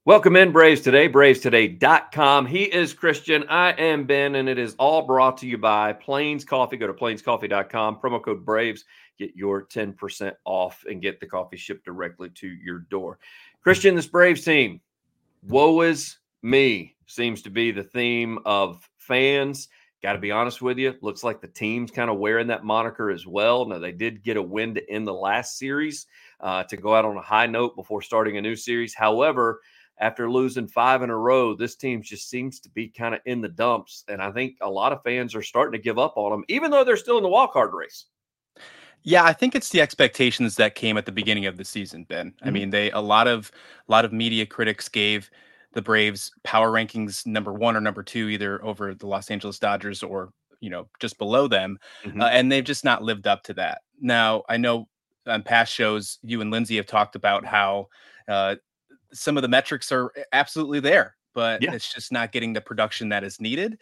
Welcome in, Braves Today, bravestoday.com. He is Christian. I am Ben, and it is all brought to you by Plains Coffee. Go to plainscoffee.com, promo code BRAVES. Get your 10% off and get the coffee shipped directly to your door. Christian, this Braves team, woe is me, seems to be the theme of fans. Got to be honest with you, looks like the team's kind of wearing that moniker as well. Now, they did get a win to end the last series to go out on a high note before starting a new series. However, after losing 5 in a row, this team just seems to be kind of in the dumps. And I think a lot of fans are starting to give up on them, even though they're still in the wild card race. Yeah, I think it's the expectations that came at the beginning of the season, Ben. I mean, a lot of media critics gave the Braves power rankings number 1 or number 2, either over the Los Angeles Dodgers or, just below them. And they've just not lived up to that. Now, I know on past shows, you and Lindsay have talked about how some of the metrics are absolutely there, but Yeah. it's just not getting the production that is needed.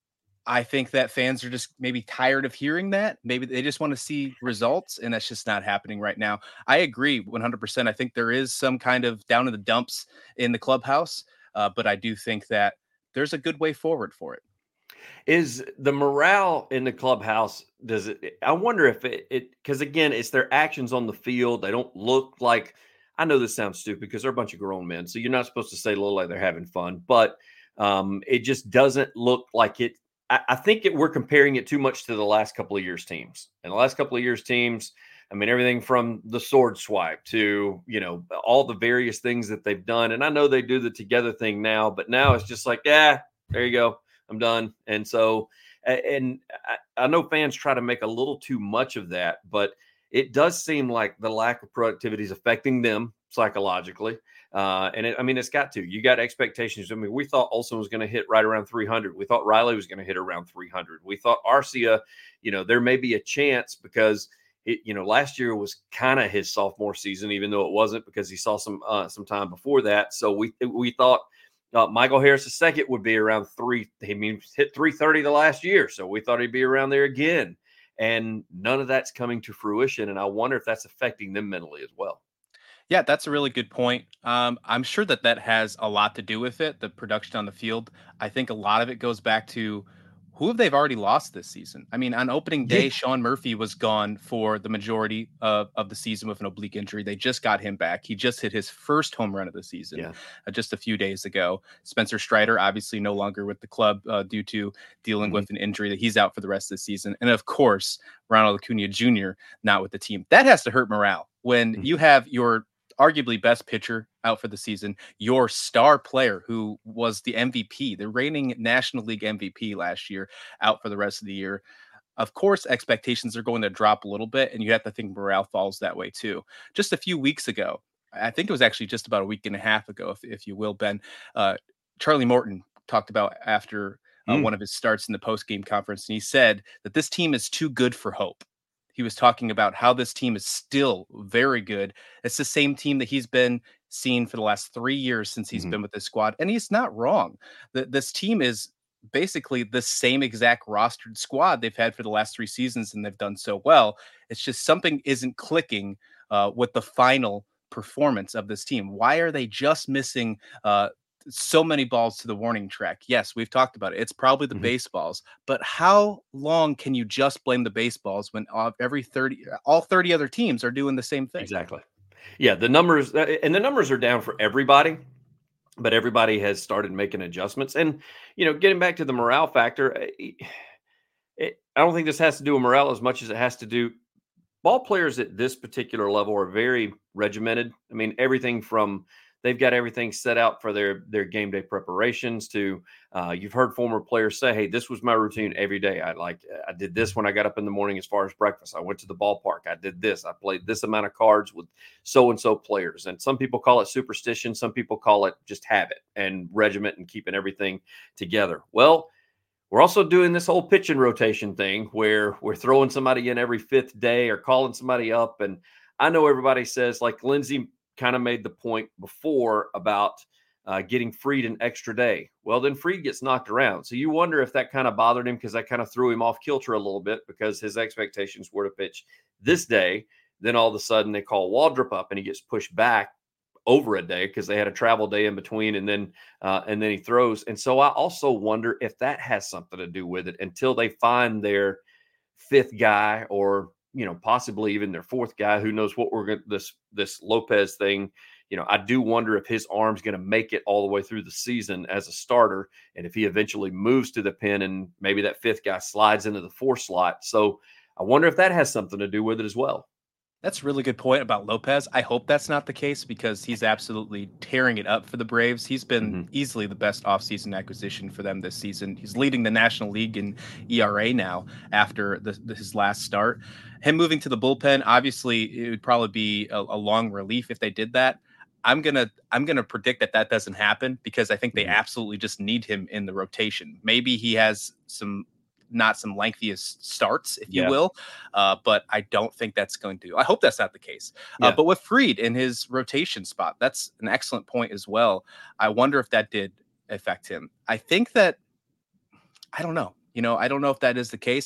I think that fans are just maybe tired of hearing that. Maybe they just want to see results, and that's just not happening right now. I agree 100%. I think there is some kind of down in the dumps in the clubhouse, but I do think that there's a good way forward for it. Is the morale in the clubhouse, does it, I wonder if because again, it's their actions on the field. They don't look like, I know this sounds stupid because they're a bunch of grown men. So you're not supposed to say little like they're having fun, but it just doesn't look like it. I think we're comparing it too much to the last couple of years teams. And the last couple of years teams, I mean, everything from the sword swipe to, all the various things that they've done. And I know they do the together thing now, but now it's just like, there you go. I'm done. And so, and I know fans try to make a little too much of that, but it does seem like the lack of productivity is affecting them psychologically. It's got to. You got expectations. I mean, we thought Olson was going to hit right around 300. We thought Riley was going to hit around 300. We thought Arcia, there may be a chance because last year was kind of his sophomore season, even though it wasn't because he saw some time before that. So we thought Michael Harris II would be around hit 330 the last year. So we thought he'd be around there again. And none of that's coming to fruition. And I wonder if that's affecting them mentally as well. Yeah, that's a really good point. I'm sure that has a lot to do with it, the production on the field. I think a lot of it goes back to who have they've already lost this season. I mean, on opening day, Sean Murphy was gone for the majority of the season with an oblique injury. They just got him back. He just hit his first home run of the season just a few days ago. Spencer Strider, obviously no longer with the club due to dealing with an injury that he's out for the rest of the season. And of course, Ronald Acuna Jr. not with the team. That has to hurt morale when you have your arguably best pitcher out for the season, your star player who was the MVP, the reigning National League MVP last year, out for the rest of the year. Of course, expectations are going to drop a little bit, and you have to think morale falls that way too. Just a few weeks ago, I think it was actually just about a week and a half ago, if you will, Ben, Charlie Morton talked about after one of his starts in the post-game conference, and he said that this team is too good for hope. He was talking about how this team is still very good. It's the same team that he's been seeing for the last 3 years since he's been with this squad. And he's not wrong. This team is basically the same exact rostered squad they've had for the last 3 seasons, and they've done so well. It's just something isn't clicking with the final performance of this team. Why are they just missing so many balls to the warning track? Yes, we've talked about it. It's probably the baseballs, but how long can you just blame the baseballs when all 30 other teams are doing the same thing? Exactly. Yeah, the numbers are down for everybody, but everybody has started making adjustments. And getting back to the morale factor, I don't think this has to do with morale as much as it has to do. Ball players at this particular level are very regimented. I mean, they've got everything set out for their game day preparations to, you've heard former players say, hey, this was my routine every day. I did this when I got up in the morning as far as breakfast. I went to the ballpark. I did this. I played this amount of cards with so-and-so players. And some people call it superstition. Some people call it just habit and regiment and keeping everything together. Well, we're also doing this whole pitching rotation thing where we're throwing somebody in every 5th day or calling somebody up. And I know everybody says, like Lindsay kind of made the point before about getting Fried an extra day. Well, then Fried gets knocked around. So you wonder if that kind of bothered him because that kind of threw him off kilter a little bit because his expectations were to pitch this day. Then all of a sudden they call Waldrop up and he gets pushed back over a day because they had a travel day in between, and then he throws. And so I also wonder if that has something to do with it until they find their fifth guy, or possibly even their fourth guy. Who knows what we're going this Lopez thing. I do wonder if his arm's going to make it all the way through the season as a starter, and if he eventually moves to the pen and maybe that fifth guy slides into the 4 slot. So I wonder if that has something to do with it as well. That's a really good point about Lopez. I hope that's not the case because he's absolutely tearing it up for the Braves. He's been easily the best offseason acquisition for them this season. He's leading the National League in ERA now after his last start. Him moving to the bullpen, obviously, it would probably be a long relief if they did that. I'm gonna predict that doesn't happen because I think they absolutely just need him in the rotation. Maybe he has not some lengthiest starts, if you will. But I don't think that's going to. I hope that's not the case. But with Fried in his rotation spot, that's an excellent point as well. I wonder if that did affect him. I think that, I don't know. I don't know if that is the case.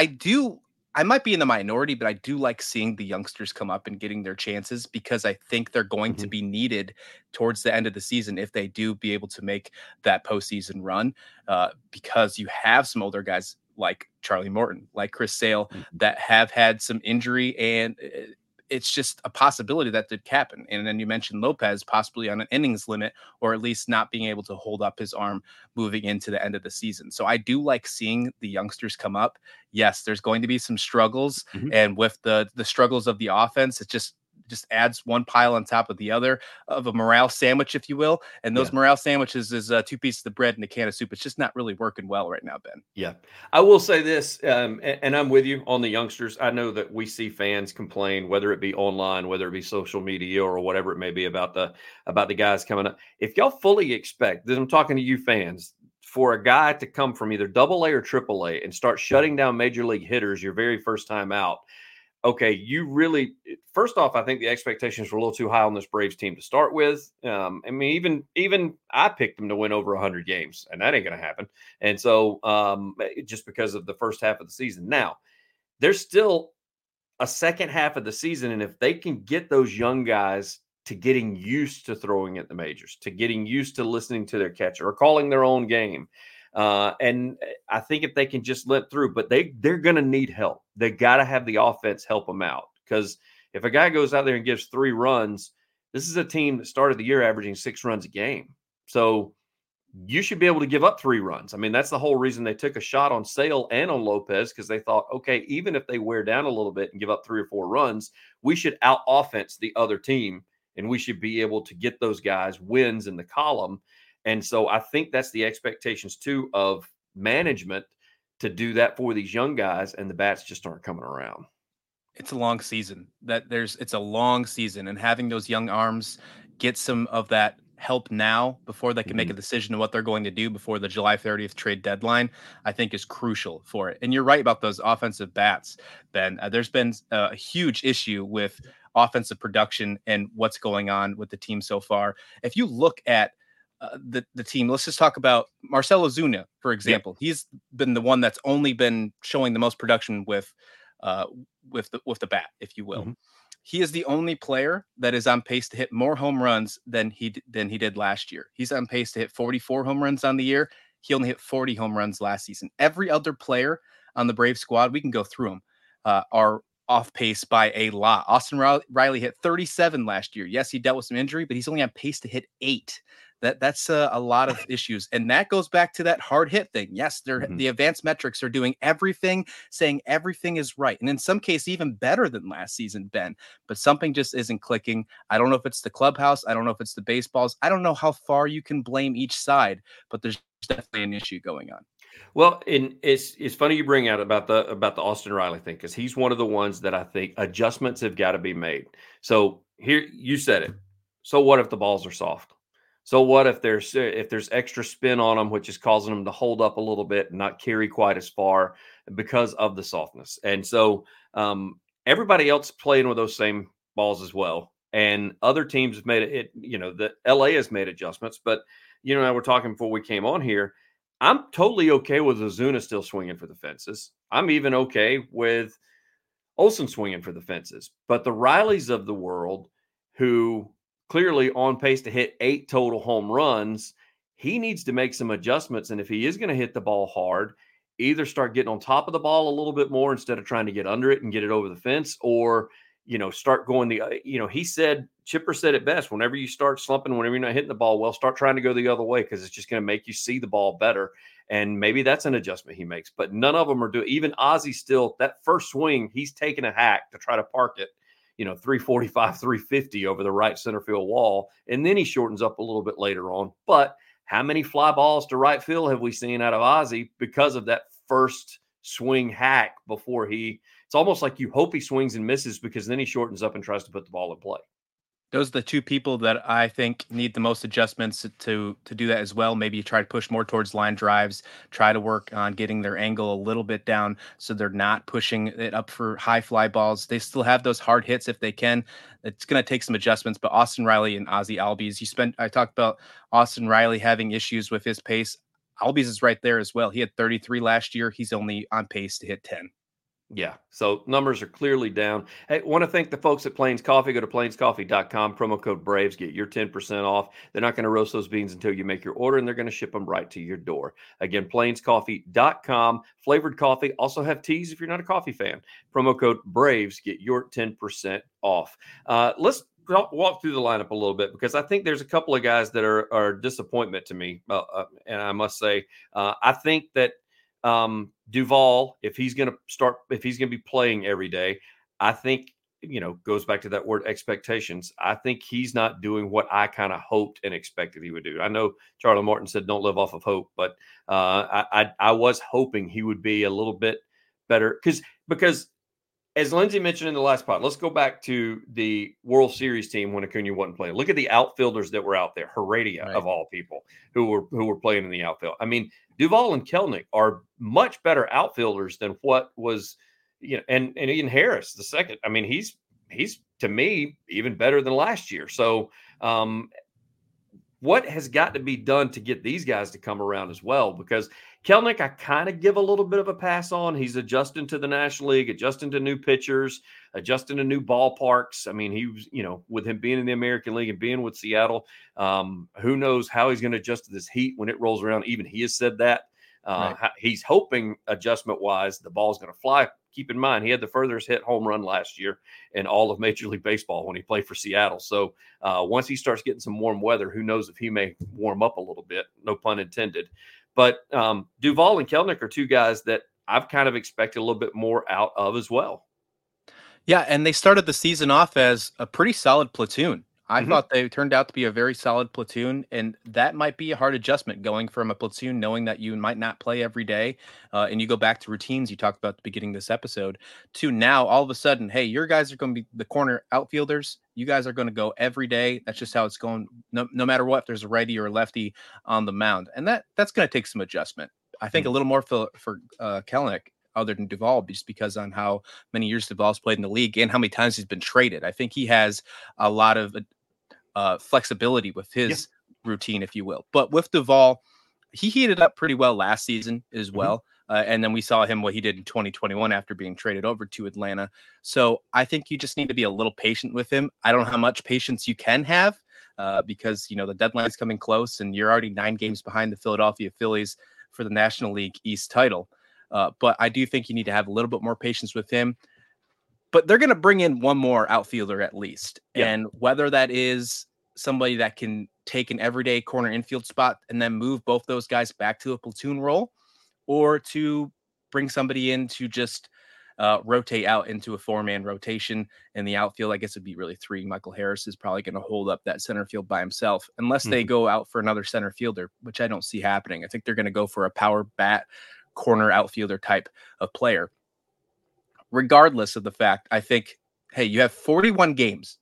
I might be in the minority, but I do like seeing the youngsters come up and getting their chances because I think they're going to be needed towards the end of the season if they do be able to make that postseason run. Because you have some older guys like Charlie Morton, like Chris Sale, that have had some injury, and it's just a possibility that did happen. And then you mentioned Lopez possibly on an innings limit, or at least not being able to hold up his arm moving into the end of the season. So I do like seeing the youngsters come up. Yes, there's going to be some struggles, and with the struggles of the offense, it just adds one pile on top of the other of a morale sandwich, if you will. And those morale sandwiches is 2 pieces of bread and a can of soup. It's just not really working well right now, Ben. Yeah, I will say this, and I'm with you on the youngsters. I know that we see fans complain, whether it be online, whether it be social media, or whatever it may be, about the guys coming up. If y'all fully expect, then I'm talking to you fans, for a guy to come from either Double A or Triple A and start shutting down major league hitters your very first time out. Okay, you really, first off, I think the expectations were a little too high on this Braves team to start with. I mean, even I picked them to win over 100 games, and that ain't going to happen. And so, just because of the first half of the season. Now, there's still a second half of the season, and if they can get those young guys to getting used to throwing at the majors, to getting used to listening to their catcher or calling their own game, and I think if they can just let through, but they're going to need help. They got to have the offense help them out, because if a guy goes out there and gives 3 runs, this is a team that started the year averaging 6 runs a game. So you should be able to give up 3 runs. I mean, that's the whole reason they took a shot on Sale and on Lopez, because they thought, okay, even if they wear down a little bit and give up 3 or 4 runs, we should out offense the other team, and we should be able to get those guys wins in the column. And so I think that's the expectations too of management, to do that for these young guys, and the bats just aren't coming around. It's a long season. It's a long season, and having those young arms get some of that help now before they can make a decision on what they're going to do before the July 30th trade deadline, I think is crucial for it. And you're right about those offensive bats, Ben. There's been a huge issue with offensive production and what's going on with the team so far. If you look at the team, let's just talk about Marcell Ozuna, for example. He's been the one that's only been showing the most production with the bat, if you will. He is the only player that is on pace to hit more home runs than he did last year. He's on pace to hit 44 home runs on the year. He only hit 40 home runs last season. Every other player on the Brave squad, we can go through them, are off pace by a lot. Austin Riley hit 37 last year. Yes, he dealt with some injury, but he's only on pace to hit 8. That's a lot of issues. And that goes back to that hard hit thing. Yes, the advanced metrics are doing everything, saying everything is right. And in some cases, even better than last season, Ben. But something just isn't clicking. I don't know if it's the clubhouse. I don't know if it's the baseballs. I don't know how far you can blame each side, but there's definitely an issue going on. Well, and it's funny you bring out about the Austin Riley thing, because he's one of the ones that I think adjustments have got to be made. So here, you said it. So what if the balls are soft? So what if there's extra spin on them, which is causing them to hold up a little bit and not carry quite as far because of the softness? And so everybody else playing with those same balls as well. And other teams have made it. The LA has made adjustments, but I were talking before we came on here. I'm totally okay with Ozuna still swinging for the fences. I'm even okay with Olson swinging for the fences. But the Rileys of the world, who clearly on pace to hit 8 total home runs. He needs to make some adjustments. And if he is going to hit the ball hard, either start getting on top of the ball a little bit more instead of trying to get under it and get it over the fence, or, start going he said, Chipper said it best, whenever you start slumping, whenever you're not hitting the ball well, start trying to go the other way, because it's just going to make you see the ball better. And maybe that's an adjustment he makes, but none of them are doing. Even Ozzie, still, that first swing, he's taking a hack to try to park it, 345, 350 over the right center field wall. And then he shortens up a little bit later on. But how many fly balls to right field have we seen out of Ozzie because of that first swing hack before it's almost like you hope he swings and misses, because then he shortens up and tries to put the ball in play. Those are the two people that I think need the most adjustments to do that as well. Maybe you try to push more towards line drives, try to work on getting their angle a little bit down so they're not pushing it up for high fly balls. They still have those hard hits if they can. It's going to take some adjustments, but Austin Riley and Ozzie Albies, I talked about Austin Riley having issues with his pace. Albies is right there as well. He had 33 last year. He's only on pace to hit 10. Yeah, so numbers are clearly down. Hey, want to thank the folks at Plains Coffee. Go to plainscoffee.com, promo code BRAVES, get your 10% off. They're not going to roast those beans until you make your order, and they're going to ship them right to your door. Again, plainscoffee.com. Flavored coffee. Also have teas if you're not a coffee fan. Promo code BRAVES, get your 10% off. Let's walk through the lineup a little bit, because I think there's a couple of guys that are disappointment to me. And I must say, I think that Duvall, if he's going to be playing every day, I think, goes back to that word expectations. I think he's not doing what I kind of hoped and expected he would do. I know Charlie Martin said don't live off of hope, but I was hoping he would be a little bit better, because as Lindsay mentioned in the last pod, let's go back to the World Series team when Acuna wasn't playing. Look at the outfilders that were out there, Heredia, right, of all people, who were playing in the outfield. I mean, Duvall and Kelenic are much better outfielders than what was, and Ian Harris, the second. I mean, he's to me even better than last year. So what has got to be done to get these guys to come around as well? Because Kelenic, I kind of give a little bit of a pass on. He's adjusting to the National League, adjusting to new pitchers, adjusting to new ballparks. I mean, he was, with him being in the American League and being with Seattle, who knows how he's going to adjust to this heat when it rolls around. Even he has said that. Right. He's hoping adjustment-wise the ball's going to fly. Keep in mind, he had the furthest hit home run last year in all of Major League Baseball when he played for Seattle. So once he starts getting some warm weather, who knows if he may warm up a little bit, no pun intended. But Duvall and Kelenic are two guys that I've kind of expected a little bit more out of as well. Yeah, and they started the season off as a pretty solid platoon. I thought they turned out to be a very solid platoon, and that might be a hard adjustment going from a platoon, knowing that you might not play every day, and you go back to routines you talked about at the beginning of this episode, to now all of a sudden, hey, your guys are going to be the corner outfielders. You guys are going to go every day. That's just how it's going. No matter what, if there's a righty or a lefty on the mound, and that's going to take some adjustment. I think a little more for Kelenic, other than Duvall, just because on how many years Duvall's played in the league and how many times he's been traded. I think he has a lot of flexibility with his routine, if you will. But with Duvall, he heated up pretty well last season as well. And then we saw him, what he did in 2021 after being traded over to Atlanta. So I think you just need to be a little patient with him. I don't know how much patience you can have because, the deadline's coming close and you're already 9 games behind the Philadelphia Phillies for the National League East title. But I do think you need to have a little bit more patience with him. But they're going to bring in one more outfielder at least. Yeah. And whether that is somebody that can take an everyday corner infield spot and then move both those guys back to a platoon role, or to bring somebody in to just rotate out into a 4-man rotation in the outfield, I guess it'd be really 3. Michael Harris is probably going to hold up that center field by himself, unless they go out for another center fielder, which I don't see happening. I think they're going to go for a power bat corner outfielder type of player. Regardless of the fact, I think, hey, you have 41 games.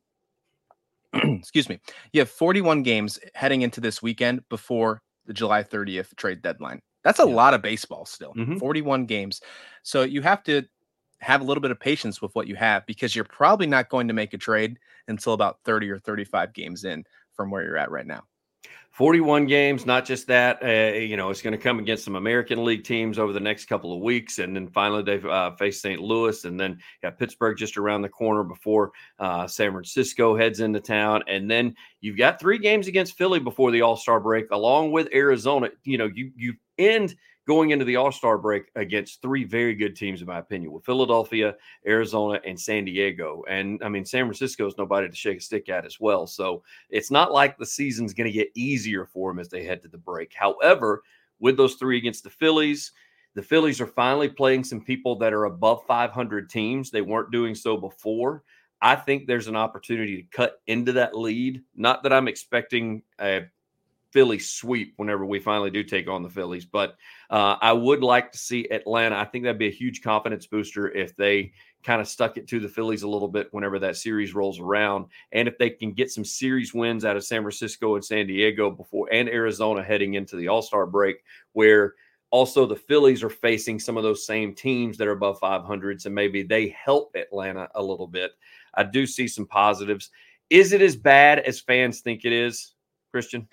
Excuse me. You have 41 games heading into this weekend before the July 30th trade deadline. That's a lot of baseball still. 41 games. So you have to have a little bit of patience with what you have, because you're probably not going to make a trade until about 30 or 35 games in from where you're at right now. 41 games, not just that. It's going to come against some American League teams over the next couple of weeks. And then finally, they've faced St. Louis, and then got Pittsburgh just around the corner before San Francisco heads into town. And then you've got 3 games against Philly before the All-Star break, along with Arizona. You end going into the All-Star break against 3 very good teams, in my opinion, with Philadelphia, Arizona, and San Diego. And I mean, San Francisco is nobody to shake a stick at as well. So it's not like the season's going to get easier for them as they head to the break. However, with those 3 against the Phillies are finally playing some people that are above 500 teams. They weren't doing so before. I think there's an opportunity to cut into that lead. Not that I'm expecting a Philly sweep whenever we finally do take on the Phillies. But I would like to see Atlanta. I think that'd be a huge confidence booster if they kind of stuck it to the Phillies a little bit whenever that series rolls around. And if they can get some series wins out of San Francisco and San Diego before, and Arizona heading into the All-Star break, where also the Phillies are facing some of those same teams that are above 500. So maybe they help Atlanta a little bit. I do see some positives. Is it as bad as fans think it is, Christian?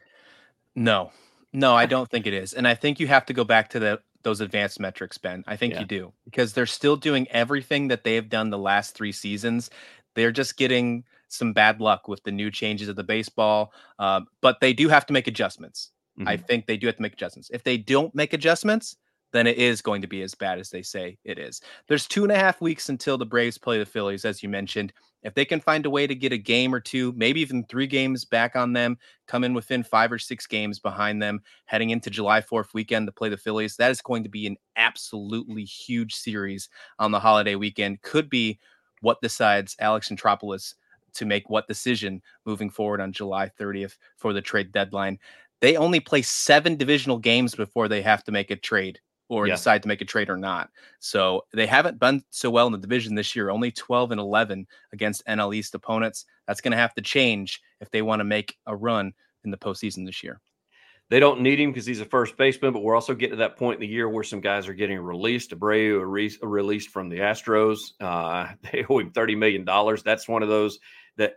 No, I don't think it is. And I think you have to go back to those advanced metrics, Ben. I think you do, because they're still doing everything that they have done the last 3 seasons. They're just getting some bad luck with the new changes of the baseball. But they do have to make adjustments. I think they do have to make adjustments. If they don't make adjustments, then it is going to be as bad as they say it is. There's 2.5 weeks until the Braves play the Phillies, as you mentioned. If they can find a way to get a game or 2, maybe even 3 games back on them, come in within 5 or 6 games behind them, heading into July 4th weekend to play the Phillies, that is going to be an absolutely huge series on the holiday weekend. Could be what decides Alex Anthopoulos to make what decision moving forward on July 30th for the trade deadline. They only play 7 divisional games before they have to make a trade or decide to make a trade or not. So they haven't done so well in the division this year, only 12-11 against NL East opponents. That's going to have to change if they want to make a run in the postseason this year. They don't need him because he's a first baseman, but we're also getting to that point in the year where some guys are getting released. Abreu released from the Astros. They owe him $30 million. That's one of those that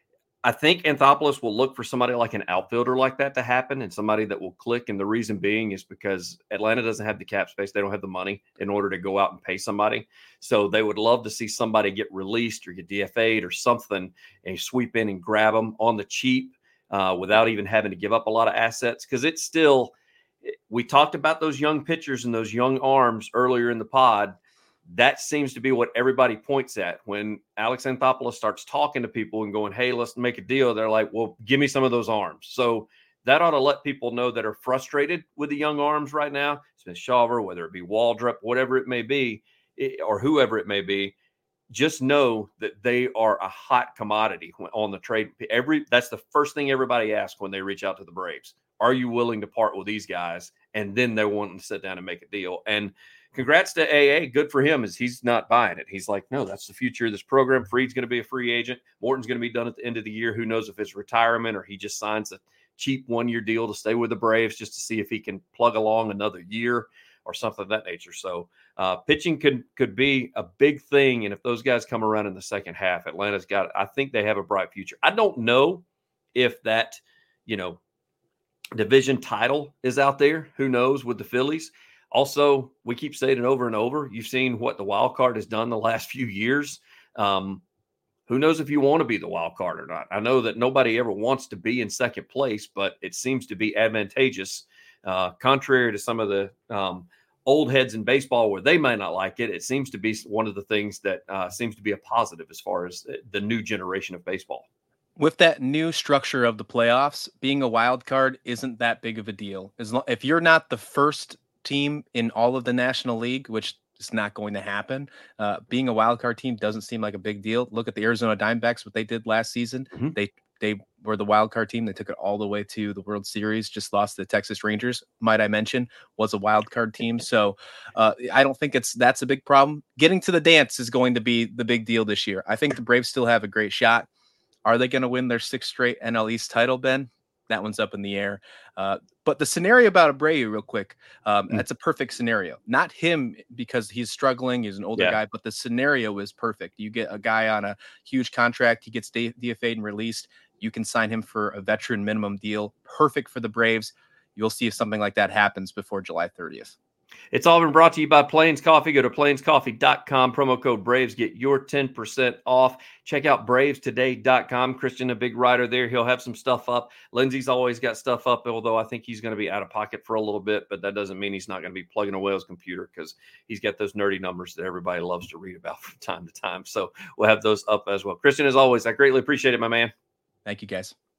I think Anthopoulos will look for somebody like an outfielder like that to happen, and somebody that will click. And the reason being is because Atlanta doesn't have the cap space. They don't have the money in order to go out and pay somebody. So they would love to see somebody get released or get DFA'd or something, and sweep in and grab them on the cheap without even having to give up a lot of assets. Because it's still, we talked about those young pitchers and those young arms earlier in the pod. That seems to be what everybody points at when Alex Anthopoulos starts talking to people and going, hey, let's make a deal. They're like, well, give me some of those arms. So that ought to let people know that are frustrated with the young arms right now, Smith-Shawver, whether it be Waldrop, whatever it may be, or whoever it may be, just know that they are a hot commodity on the trade. That's the first thing everybody asks when they reach out to the Braves. Are you willing to part with these guys? And then they're wanting to sit down and make a deal. And congrats to AA. Good for him, as he's not buying it. He's like, no, that's the future of this program. Fried's going to be a free agent. Morton's going to be done at the end of the year. Who knows if it's retirement or he just signs a cheap 1-year deal to stay with the Braves just to see if he can plug along another year or something of that nature. So pitching could be a big thing. And if those guys come around in the second half, Atlanta's got, I think they have a bright future. I don't know if that, division title is out there. Who knows with the Phillies? Also, we keep saying it over and over. You've seen what the wild card has done the last few years. Who knows if you want to be the wild card or not? I know that nobody ever wants to be in second place, but it seems to be advantageous, contrary to some of the old heads in baseball where they might not like it. It seems to be one of the things that seems to be a positive as far as the new generation of baseball. With that new structure of the playoffs, being a wild card isn't that big of a deal. If you're not the first team in all of the National League, which is not going to happen, being a wild card team doesn't seem like a big deal. Look at the Arizona Diamondbacks, what they did last season. Mm-hmm. They were the wild card team. They took it all the way to the World Series, just lost to the Texas Rangers, might I mention, was a wild card team. So I don't think that's a big problem. Getting to the dance is going to be the big deal this year. I think the Braves still have a great shot. Are they going to win their 6th straight NL East title, Ben? That one's up in the air. But the scenario about Abreu, real quick, that's a perfect scenario. Not him because he's struggling, he's an older guy, but the scenario is perfect. You get a guy on a huge contract, he gets DFA'd and released. you can sign him for a veteran minimum deal. Perfect for the Braves. You'll see if something like that happens before July 30th. It's all been brought to you by Plains Coffee. Go to plainscoffee.com, promo code Braves, get your 10% off. Check out bravestoday.com. Christian, a big writer there. He'll have some stuff up. Lindsay's always got stuff up, although I think he's going to be out of pocket for a little bit, but that doesn't mean he's not going to be plugging away his computer because he's got those nerdy numbers that everybody loves to read about from time to time. So we'll have those up as well. Christian, as always, I greatly appreciate it, my man. Thank you, guys.